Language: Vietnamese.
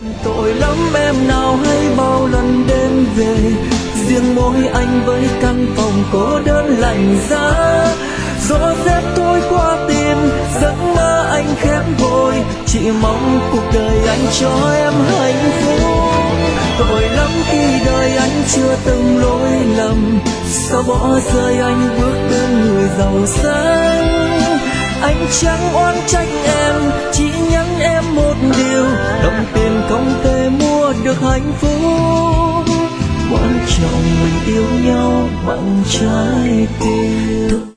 Tội lắm em nào hay bao lần đêm về, riêng mỗi anh với căn phòng cô đơn lạnh giá. Gió rét trôi qua tim, giấc mơ anh khép vội, chỉ mong cuộc đời anh cho em hạnh phúc. Tội lắm khi đời anh chưa từng lỗi lầm, sao bỏ rơi anh bước bên người giàu sang. Anh chẳng oán trách em, chỉ nhắn em một điều, đồng tiền không thể mua được hạnh phúc. Quan trọng mình yêu nhau bằng trái tim.